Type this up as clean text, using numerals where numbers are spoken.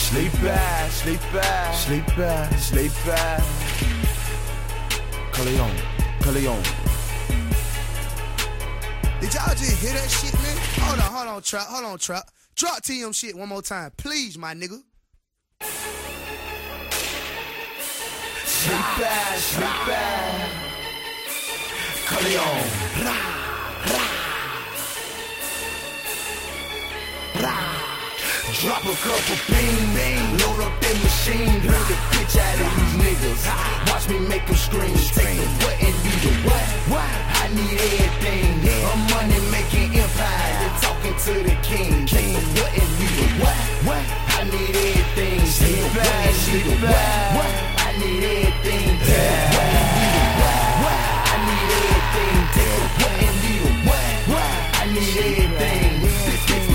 Sleep bad, sleep bad, sleep bad, sleep bad. Corleone. Did y'all just hear that shit, man? Hold on, Trap. Drop TM shit one more time, please, my nigga. Sleep bad. Corleone. Drop a couple bing, load up that machine, bring the bitch out of these niggas. Watch me make them scream, take the what and do the what? I need everything. A money making empire, talking to the king.